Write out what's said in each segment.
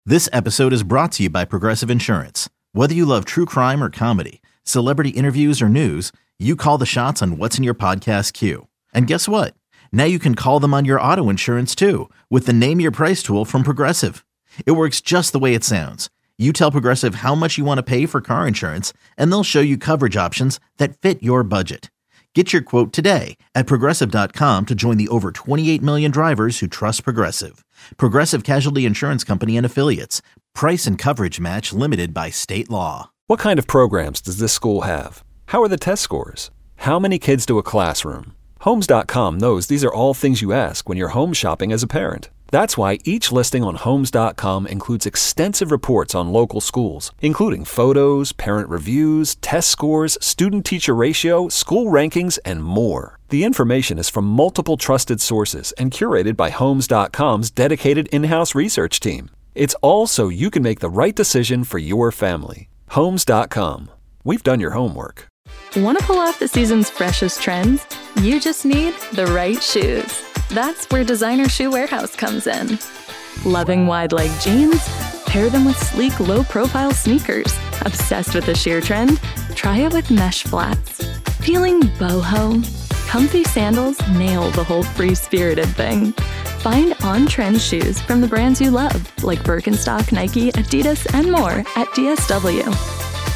This episode is brought to you by Progressive Insurance. Whether you love true crime or comedy, celebrity interviews or news, you call the shots on what's in your podcast queue. And guess what? Now you can call them on your auto insurance too with the Name Your Price tool from Progressive. It works just the way it sounds. You tell Progressive how much you want to pay for car insurance, and they'll show you coverage options that fit your budget. Get your quote today at Progressive.com to join the over 28 million drivers who trust Progressive. Progressive Casualty Insurance Company and Affiliates. Price and coverage match limited by state law. What kind of programs does this school have? How are the test scores? How many kids to a classroom? Homes.com knows these are all things you ask when you're home shopping as a parent. That's why each listing on Homes.com includes extensive reports on local schools, including photos, parent reviews, test scores, student-teacher ratio, school rankings, and more. The information is from multiple trusted sources and curated by Homes.com's dedicated in-house research team. It's all so you can make the right decision for your family. Homes.com. We've done your homework. Want to pull off the season's freshest trends? You just need the right shoes. That's where Designer Shoe Warehouse comes in. Loving wide leg jeans? Pair them with sleek, low-profile sneakers. Obsessed with the sheer trend? Try it with mesh flats. Feeling boho? Comfy sandals nail the whole free-spirited thing. Find on-trend shoes from the brands you love, like Birkenstock, Nike, Adidas, and more at DSW.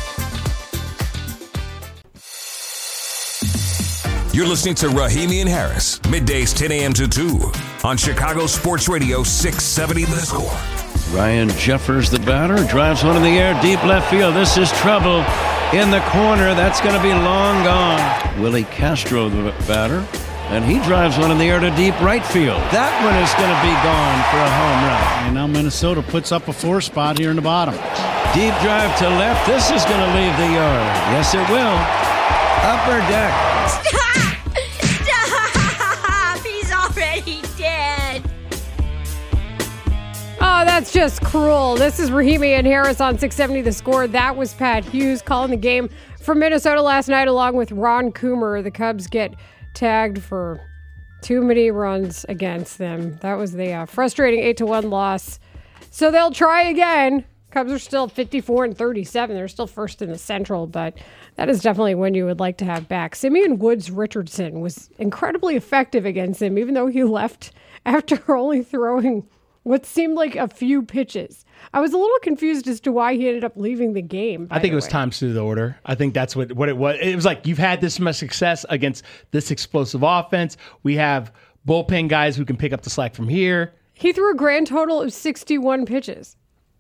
You're listening to Rahimi and Harris, middays 10 a.m. to 2 on Chicago Sports Radio 670 The Score. Ryan Jeffers, the batter, drives one in the air, deep left field. This is trouble in the corner. That's going to be long gone. Willie Castro, the batter, and he drives one in the air to deep right field. That one is going to be gone for a home run. And now Minnesota puts up a 4 spot here in the bottom. Deep drive to left. This is going to leave the yard. Yes, it will. Upper deck. Stop! Stop! He's already dead. Oh, that's just cruel. This is Rahimi and Harris on 670 The Score. That was Pat Hughes calling the game from Minnesota last night along with Ron Coomer. The Cubs get tagged for too many runs against them. That was the frustrating 8-1 loss. So they'll try again. Cubs are still 54-37. They're still first in the Central, but that is definitely one you would like to have back. Simeon Woods Richardson was incredibly effective against him, even though he left after only throwing what seemed like a few pitches. I was a little confused as to why he ended up leaving the game. I think it was times to the order. I think that's what it was. It was like, you've had this much success against this explosive offense. We have bullpen guys who can pick up the slack from here. He threw a grand total of 61 pitches.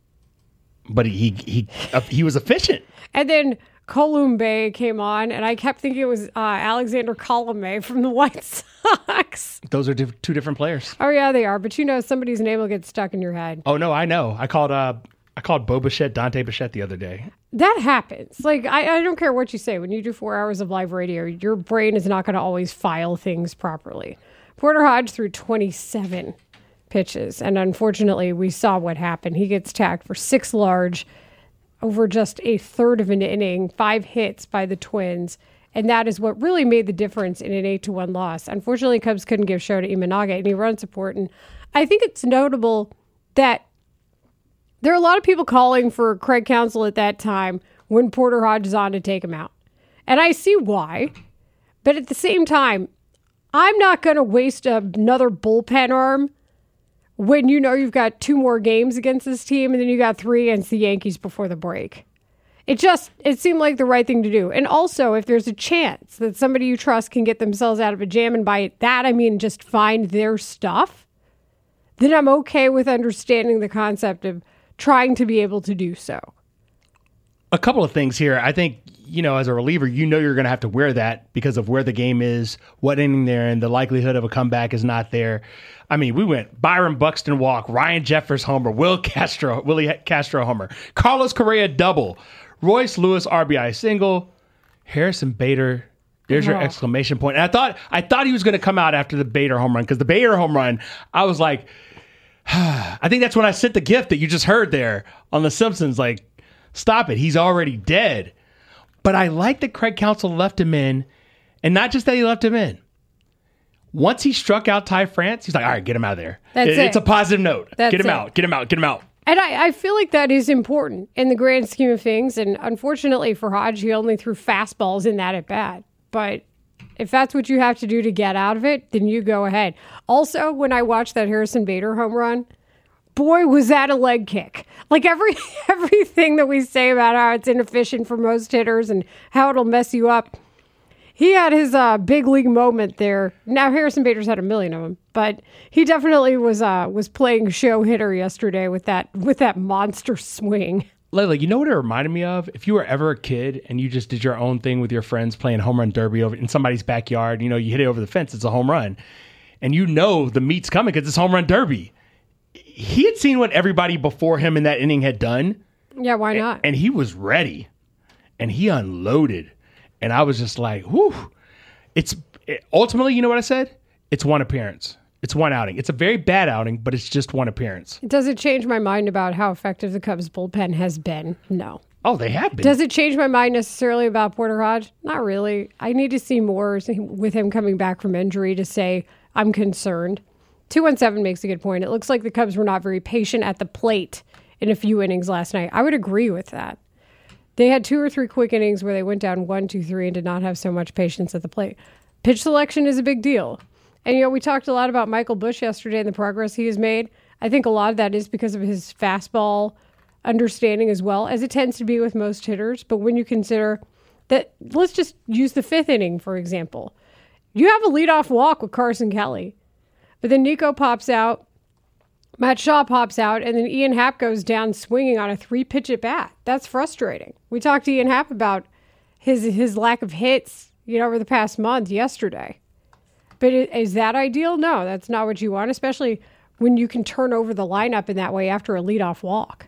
But he was efficient. And then Columbe came on, and I kept thinking it was Alexander Colomé from the White Sox. Those are two different players. Oh, yeah, they are. But you know, somebody's name will get stuck in your head. Oh, no, I know. I called Bo Bichette Dante Bichette the other day. That happens. Like, I don't care what you say. When you do 4 hours of live radio, your brain is not going to always file things properly. Porter Hodge threw 27 pitches, and unfortunately, we saw what happened. He gets tagged for 6 large over just a third of an inning, 5 hits by the Twins, and that is what really made the difference in an 8-1 loss. Unfortunately, Cubs couldn't give Shota Imanaga any run support, and I think it's notable that there are a lot of people calling for Craig Counsell at that time when Porter Hodge is on to take him out, and I see why, but at the same time, I'm not going to waste another bullpen arm when you know you've got 2 more games against this team and then you got 3 against the Yankees before the break. It seemed like the right thing to do. And also, if there's a chance that somebody you trust can get themselves out of a jam, and by that I mean just find their stuff, then I'm okay with understanding the concept of trying to be able to do so. A couple of things here. I think, as a reliever, you're going to have to wear that because of where the game is, what inning they're in, the likelihood of a comeback is not there. I mean, we went Byron Buxton walk, Ryan Jeffers homer, Willie Castro homer, Carlos Correa double, Royce Lewis RBI single, Harrison Bader. There's your exclamation point. And I thought he was going to come out after the Bader home run, because the Bader home run, I was like, I think that's when I sent the gift that you just heard there on The Simpsons. Like, stop it. He's already dead. But I like that Craig Counsell left him in, and not just that he left him in. Once he struck out Ty France, he's like, all right, get him out of there. It's a positive note. Get him out. And I feel like that is important in the grand scheme of things. And unfortunately for Hodge, he only threw fastballs in that at bat. But if that's what you have to do to get out of it, then you go ahead. Also, when I watched that Harrison Bader home run, boy, was that a leg kick. Like everything that we say about how it's inefficient for most hitters and how it'll mess you up. He had his big league moment there. Now Harrison Bader's had a million of them, but he definitely was playing show hitter yesterday with that monster swing. Layla, you know what it reminded me of? If you were ever a kid and you just did your own thing with your friends playing home run derby over in somebody's backyard, you hit it over the fence, it's a home run, and the meat's coming because it's home run derby. He had seen what everybody before him in that inning had done. Yeah, why not? And he was ready, and he unloaded. And I was just like, whew. Ultimately, you know what I said? It's one appearance. It's one outing. It's a very bad outing, but it's just one appearance. Does it change my mind about how effective the Cubs bullpen has been? No. Oh, they have been. Does it change my mind necessarily about Porter Hodge? Not really. I need to see more with him coming back from injury to say I'm concerned. 217 makes a good point. It looks like the Cubs were not very patient at the plate in a few innings last night. I would agree with that. They had 2 or 3 quick innings where they went down 1, 2, 3 and did not have so much patience at the plate. Pitch selection is a big deal. And, we talked a lot about Michael Busch yesterday and the progress he has made. I think a lot of that is because of his fastball understanding as well, as it tends to be with most hitters. But when you consider that, let's just use the 5th inning, for example. You have a leadoff walk with Carson Kelly. But then Nico pops out, Matt Shaw pops out, and then Ian Happ goes down swinging on a 3-pitch at bat. That's frustrating. We talked to Ian Happ about his lack of hits, over the past month yesterday. But is that ideal? No, that's not what you want, especially when you can turn over the lineup in that way after a leadoff walk.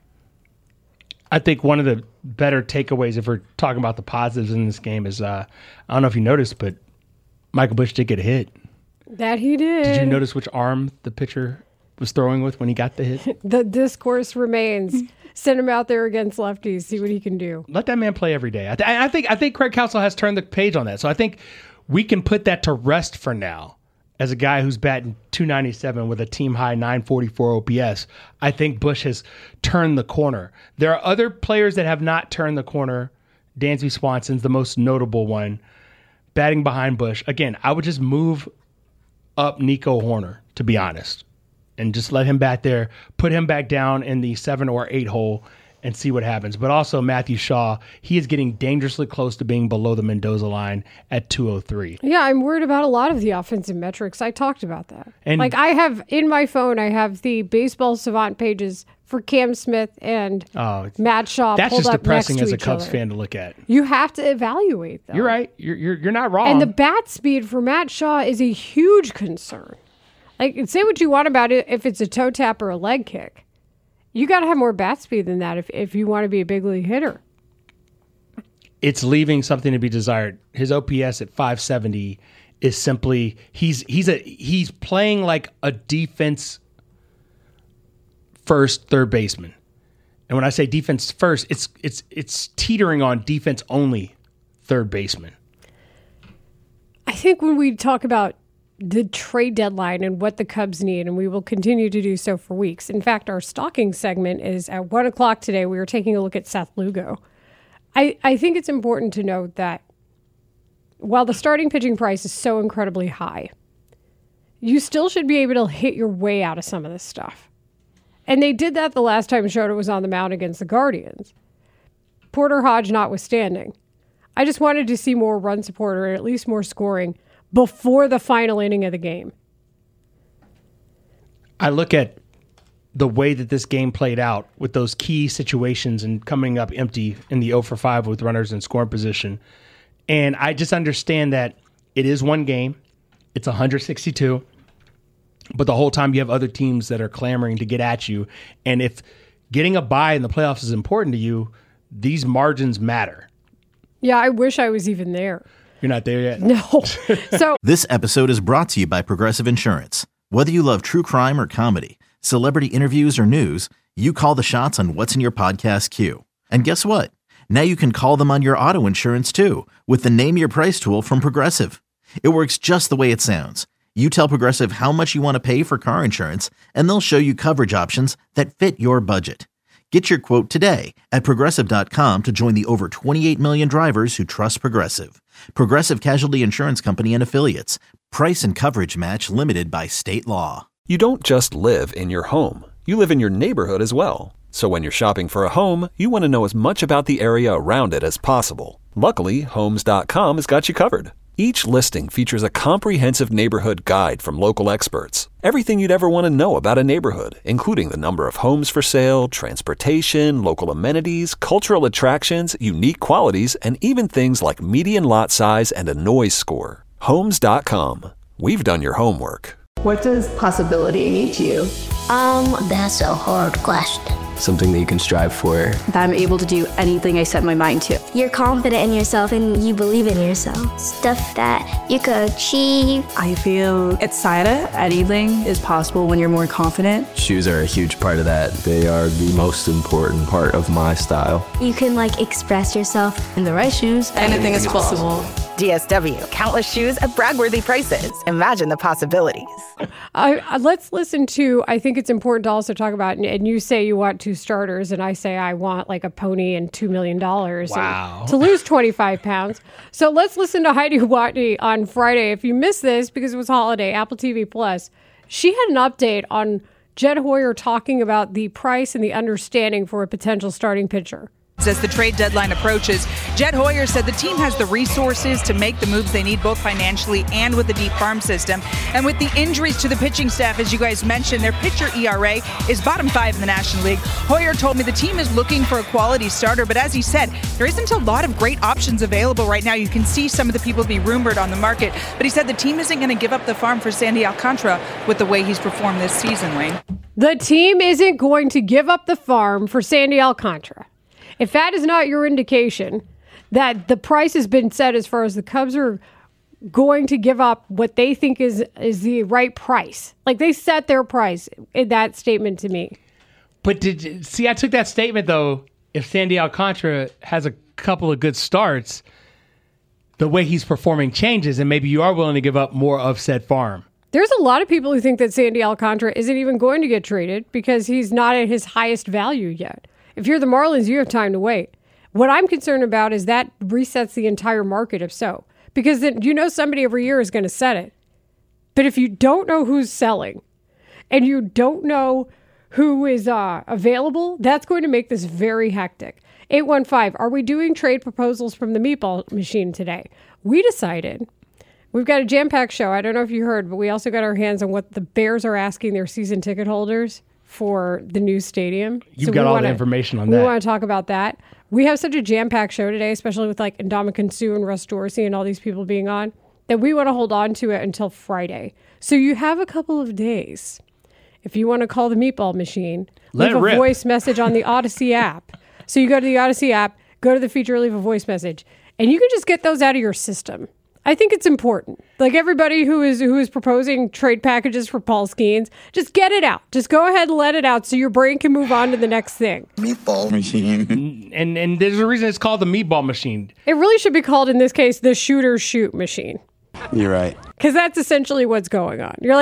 I think one of the better takeaways, if we're talking about the positives in this game, is I don't know if you noticed, but Michael Busch did get a hit. That he did. Did you notice which arm the pitcher was throwing with when he got the hit? The discourse remains. Send him out there against lefties, see what he can do. Let that man play every day. I think Craig Counsell has turned the page on that. So I think we can put that to rest for now. As a guy who's batting .297 with a team-high 944 OPS, I think Busch has turned the corner. There are other players that have not turned the corner. Dansby Swanson's the most notable one, batting behind Busch. Again, I would just move up Nico Hoerner, to be honest, and just let him back there, put him back down in the 7 or 8 hole and see what happens. But also Matthew Shaw, he is getting dangerously close to being below the Mendoza line at 203. Yeah, I'm worried about a lot of the offensive metrics. I talked about that. And I have in my phone, I have the Baseball Savant pages for Cam Smith and Matt Shaw. That's just depressing as a Cubs fan to look at. You have to evaluate them. You're right. You're not wrong. And the bat speed for Matt Shaw is a huge concern. Like, say what you want about it, if it's a toe tap or a leg kick. You got to have more bat speed than that if you want to be a big league hitter. It's leaving something to be desired. His OPS at 570 is simply he's playing like a defense first third baseman. And when I say defense first, it's teetering on defense only third baseman. I think when we talk about the trade deadline and what the Cubs need, and we will continue to do so for weeks. In fact, our stalking segment is at 1 o'clock today. We are taking a look at Seth Lugo. I think it's important to note that while the starting pitching price is so incredibly high, you still should be able to hit your way out of some of this stuff. And they did that the last time Shota was on the mound against the Guardians. Porter Hodge notwithstanding. I just wanted to see more run support or at least more scoring before the final inning of the game. I look at the way that this game played out with those key situations and coming up empty in the 0 for 5 with runners in scoring position. And I just understand that it is one game. It's 162. But the whole time you have other teams that are clamoring to get at you. And if getting a bye in the playoffs is important to you, these margins matter. Yeah, I wish I was even there. You're not there yet? No. So This episode is brought to you by Progressive Insurance. Whether you love true crime or comedy, celebrity interviews or news, you call the shots on what's in your podcast queue. And guess what? Now you can call them on your auto insurance too with the Name Your Price tool from Progressive. It works just the way it sounds. You tell Progressive how much you want to pay for car insurance, and they'll show you coverage options that fit your budget. Get your quote today at Progressive.com to join the over 28 million drivers who trust Progressive. Progressive Casualty Insurance Company and Affiliates. Price and coverage match limited by state law. You don't just live in your home. You live in your neighborhood as well. So when you're shopping for a home, you want to know as much about the area around it as possible. Luckily, Homes.com has got you covered. Each listing features a comprehensive neighborhood guide from local experts. Everything you'd ever want to know about a neighborhood, including the number of homes for sale, transportation, local amenities, cultural attractions, unique qualities, and even things like median lot size and a noise score. Homes.com. We've done your homework. What does possibility mean to you? That's a hard question. Something that you can strive for. That I'm able to do anything I set my mind to. You're confident in yourself and you believe in yourself. Stuff that you could achieve. I feel excited. Anything is possible when you're more confident. Shoes are a huge part of that. They are the most important part of my style. You can express yourself. In the right shoes, anything is possible. DSW, countless shoes at brag-worthy prices. Imagine the possibilities. Let's listen to, I think it's important to also talk about, and you say you want 2 starters, and I say I want a pony and $2 million to lose 25 pounds. So let's listen to Heidi Watney on Friday. If you missed this, because it was holiday, Apple TV Plus, she had an update on Jed Hoyer talking about the price and the understanding for a potential starting pitcher. As the trade deadline approaches, Jed Hoyer said the team has the resources to make the moves they need, both financially and with the deep farm system. And with the injuries to the pitching staff, as you guys mentioned, their pitcher ERA is bottom 5 in the National League. Hoyer told me the team is looking for a quality starter, but as he said, there isn't a lot of great options available right now. You can see some of the people be rumored on the market, but he said the team isn't going to give up the farm for Sandy Alcantara with the way he's performed this season, Wayne. The team isn't going to give up the farm for Sandy Alcantara. If that is not your indication that the price has been set as far as the Cubs are going to give up what they think is the right price. They set their price in that statement to me. But I took that statement, though, if Sandy Alcantara has a couple of good starts, the way he's performing changes, and maybe you are willing to give up more of said farm. There's a lot of people who think that Sandy Alcantara isn't even going to get traded because he's not at his highest value yet. If you're the Marlins, you have time to wait. What I'm concerned about is that resets the entire market if so. Because then somebody every year is going to set it. But if you don't know who's selling and you don't know who is available, that's going to make this very hectic. 815, are we doing trade proposals from the Meatball Machine today? We decided we've got a jam-packed show. I don't know if you heard, but we also got our hands on what the Bears are asking their season ticket holders for the new stadium. You've got all the information on that. We want to talk about that. We have such a jam-packed show today, especially with Ndamukong Suh and Russ Dorsey and all these people being on, that we want to hold on to it until Friday. So you have a couple of days. If you want to call the Meatball Machine, leave a voice message on the Odyssey app. So you go to the Odyssey app, go to the feature, leave a voice message, and you can just get those out of your system. I think it's important. Everybody who is proposing trade packages for Paul Skeens, just get it out. Just go ahead and let it out so your brain can move on to the next thing. Meatball Machine. And there's a reason it's called the Meatball Machine. It really should be called, in this case, the Shooter Shoot Machine. You're right. Because that's essentially what's going on. You're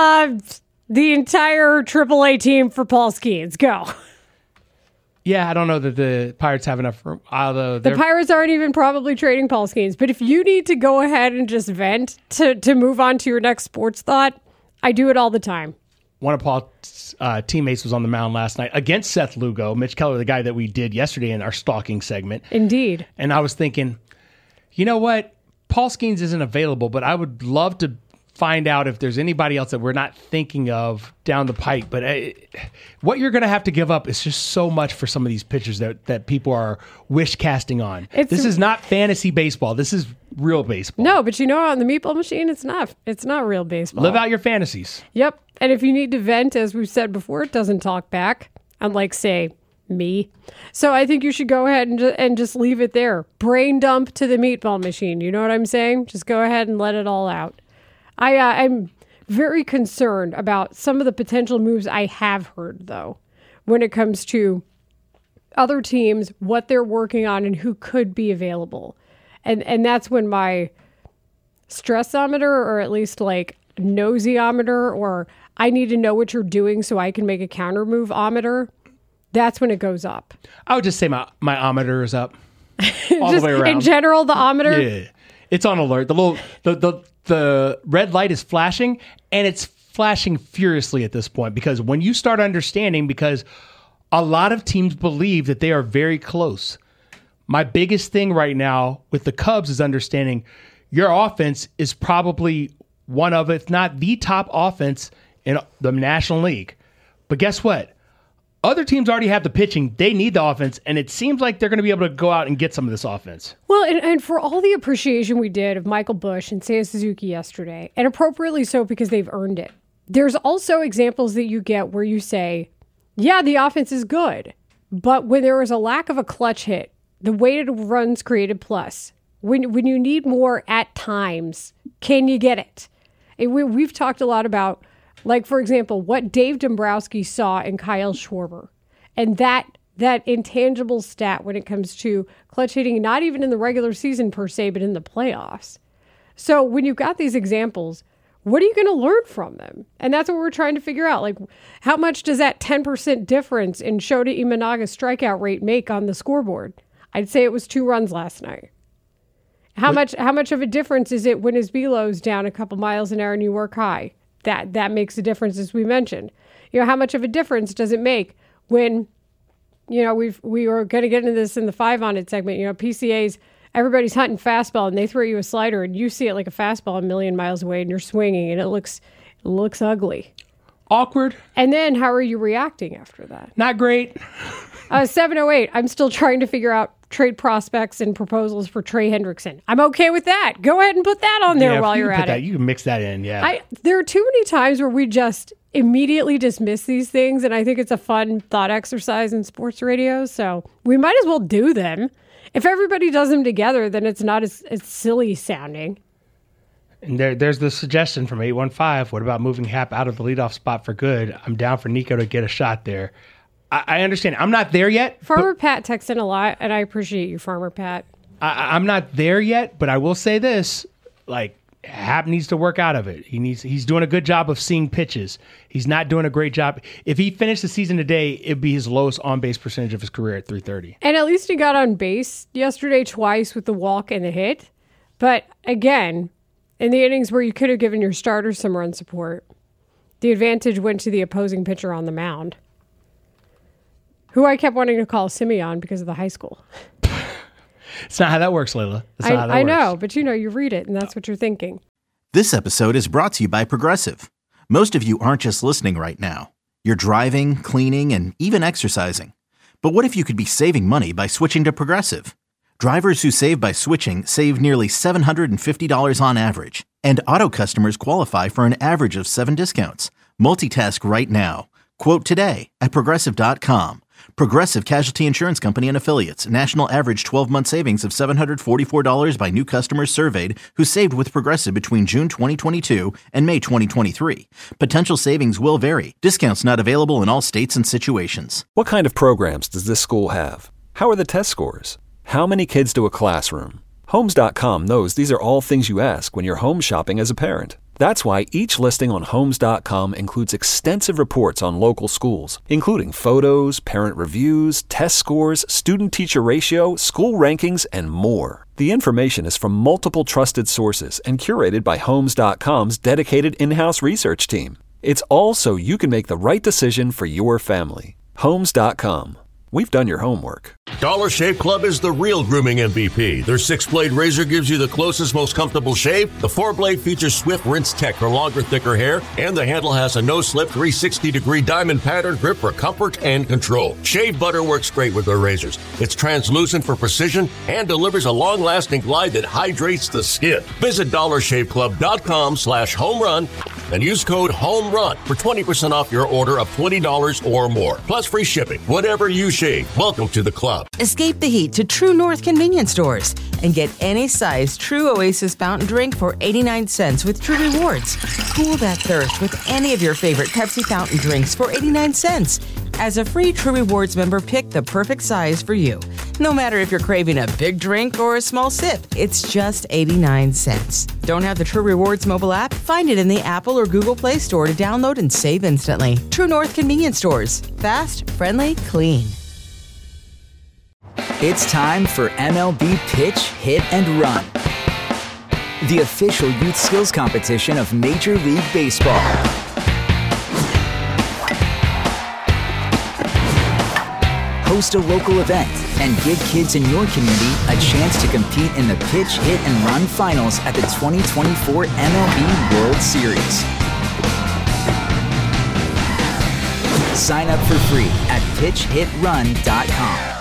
the entire AAA team for Paul Skeens. Go. Yeah, I don't know that the Pirates have enough room. Although the Pirates aren't even probably trading Paul Skeens. But if you need to go ahead and just vent to move on to your next sports thought, I do it all the time. One of Paul's teammates was on the mound last night against Seth Lugo, Mitch Keller, the guy that we did yesterday in our stalking segment. Indeed. And I was thinking, you know what? Paul Skeens isn't available, but I would love to find out if there's anybody else that we're not thinking of down the pike. But what you're going to have to give up is just so much for some of these pitchers that people are wish casting on. This is not fantasy baseball. This is real baseball. No, but on the Meatball Machine, it's not real baseball. Live out your fantasies. Yep. And if you need to vent, as we've said before, it doesn't talk back. Unlike, say, me. So I think you should go ahead and just leave it there. Brain dump to the Meatball Machine. You know what I'm saying? Just go ahead and let it all out. I'm very concerned about some of the potential moves I have heard, though, when it comes to other teams, what they're working on, and who could be available. And that's when my stressometer, or at least nosyometer or I need to know what you're doing so I can make a counter move-ometer, that's when it goes up. I would just say my ometer is up all the way around. In general, the ometer? Yeah. It's on alert. The red light is flashing, and it's flashing furiously at this point because when you start understanding, because a lot of teams believe that they are very close. My biggest thing right now with the Cubs is understanding your offense is probably one of, if not the top offense in the National League. But guess what? Other teams already have the pitching. They need the offense, and it seems like they're going to be able to go out and get some of this offense. Well, and for all the appreciation we did of Michael Busch and Seiya Suzuki yesterday, and appropriately so because they've earned it, there's also examples that you get where you say, yeah, the offense is good, but when there is a lack of a clutch hit, the weighted runs created plus, when you need more at times, can you get it? We've talked a lot about, like, for example, what Dave Dombrowski saw in Kyle Schwarber. And that intangible stat when it comes to clutch hitting, not even in the regular season per se, but in the playoffs. So when you've got these examples, what are you going to learn from them? And that's what we're trying to figure out. Like, how much does that 10% difference in Shota Imanaga's strikeout rate make on the scoreboard? I'd say it was 2 runs last night. How much of a difference is it when his velo's down a couple miles an hour and you work high? That makes a difference, as we mentioned. How much of a difference does it make when, we were going to get into this in the 5 on It segment, PCAs, everybody's hunting fastball and they throw you a slider and you see it like a fastball a million miles away and you're swinging and it looks ugly. Awkward. And then how are you reacting after that? Not great. 708, I'm still trying to figure out trade prospects and proposals for Trey Hendrickson. I'm okay with that. Go ahead and put that on there while you're at it. You can mix that in, yeah. There are too many times where we just immediately dismiss these things, and I think it's a fun thought exercise in sports radio, so we might as well do them. If everybody does them together, then it's not as silly sounding. And there's the suggestion from 815. What about moving Hap out of the leadoff spot for good? I'm down for Nico to get a shot there. I understand. I'm not there yet. Farmer Pat texts in a lot, and I appreciate you, Farmer Pat. I'm not there yet, but I will say this. Hap needs to work out of it. He's doing a good job of seeing pitches. He's not doing a great job. If he finished the season today, it'd be his lowest on-base percentage of his career at .330. And at least he got on base yesterday twice with the walk and the hit. But again, in the innings where you could have given your starter some run support, the advantage went to the opposing pitcher on the mound, who I kept wanting to call Simeon because of the high school. It's not how that works, Layla. That's not how that I works. know, but you read it, and that's what you're thinking. This episode is brought to you by Progressive. Most of you aren't just listening right now. You're driving, cleaning, and even exercising. But what if you could be saving money by switching to Progressive? Drivers who save by switching save nearly $750 on average. And auto customers qualify for an average of 7 discounts. Multitask right now. Quote today at Progressive.com. Progressive Casualty Insurance Company and Affiliates. National average 12-month savings of $744 by new customers surveyed who saved with Progressive between June 2022 and May 2023. Potential savings will vary. Discounts not available in all states and situations. What kind of programs does this school have? How are the test scores? How many kids do a classroom? Homes.com knows these are all things you ask when you're home shopping as a parent. That's why each listing on Homes.com includes extensive reports on local schools, including photos, parent reviews, test scores, student-teacher ratio, school rankings, and more. The information is from multiple trusted sources and curated by Homes.com's dedicated in-house research team. It's all so you can make the right decision for your family. Homes.com. We've done your homework. Dollar Shave Club is the real grooming MVP. Their 6-blade razor gives you the closest, most comfortable shave. The 4-blade features swift rinse tech for longer, thicker hair. And the handle has a no-slip 360-degree diamond pattern grip for comfort and control. Shave butter works great with their razors. It's translucent for precision and delivers a long-lasting glide that hydrates the skin. Visit DollarShaveClub.com/homerun and use code HOMERUN for 20% off your order of $20 or more. Plus free shipping. Whatever you shave. Welcome to the club. Escape the heat to True North convenience stores and get any size True Oasis fountain drink for 89 cents with True Rewards. Cool that thirst with any of your favorite Pepsi fountain drinks for 89 cents. As a free True Rewards member, pick the perfect size for you. No matter if you're craving a big drink or a small sip, it's just 89 cents. Don't have the True Rewards mobile app? Find it in the Apple or Google Play Store to download and save instantly. True North Convenience Stores. Fast, friendly, clean. It's time for MLB Pitch, Hit, and Run, the official youth skills competition of Major League Baseball. Host a local event and give kids in your community a chance to compete in the Pitch, Hit, and Run finals at the 2024 MLB World Series. Sign up for free at pitchhitrun.com.